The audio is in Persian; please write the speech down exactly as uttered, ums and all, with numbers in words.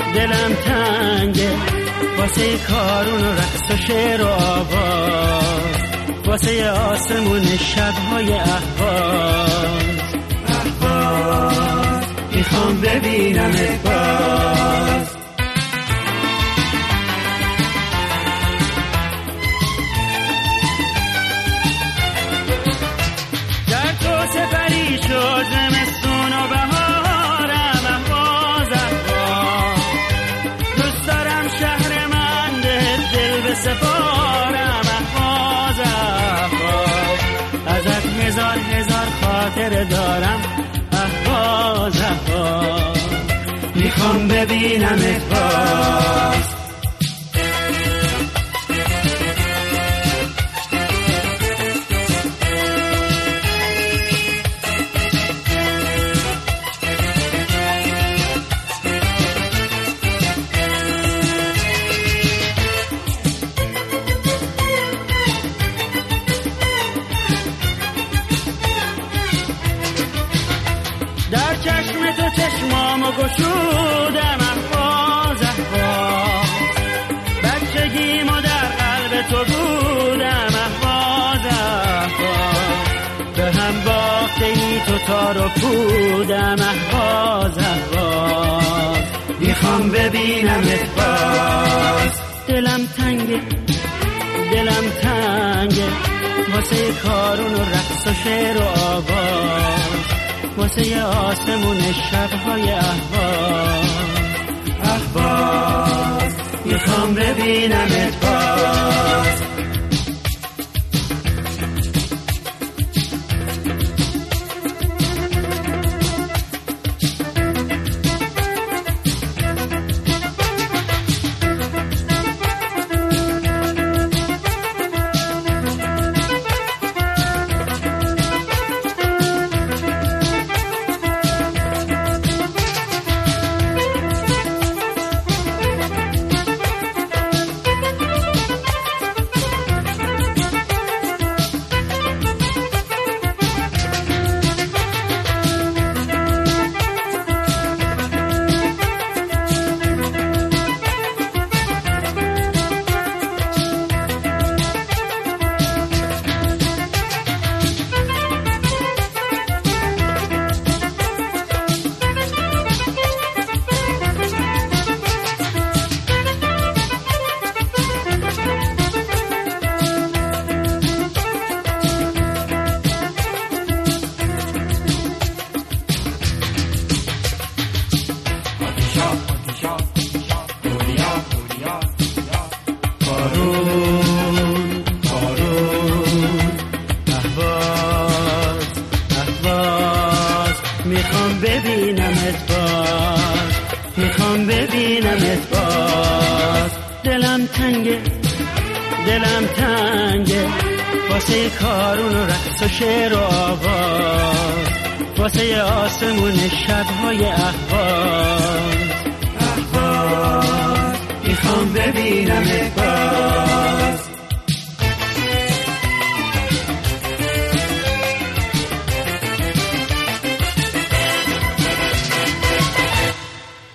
دلم تنگه واسه کارون و رقص و شعر و آواز، واسه آسمون شبهای اهواز. اهواز میخوام ببینمت باز. در تو سپری شد زمستون و بهارم، اهواز اهواز دوست دارم شهر من ده دل به سپارم، اهواز اهواز ازت هزار هزار خاطر دارم، اهواز اهواز میخوام ببینمت باز. در چشم تو چشمامو گشودم، اهواز اهواز بچگیمو در قلب تو بودم، اهواز اهواز به هم باخته ای تو تار و پودم، اهواز اهواز میخوام ببینمت باز. دلم تنگه دلم تنگه واسه کارون و رقص و شعر و آواز، واسه آسمون شبهای اهواز. اهواز میخوام ببینمت باز. بارون بارون اهواز اهواز میخوام ببینمت باز، میخوام ببینمت باز. دلم تنگه دلم تنگه واسه کارون و رقص و شعر و آواز، واسه آسمون شبهای اهواز. اهواز میخوام ببینمت باز.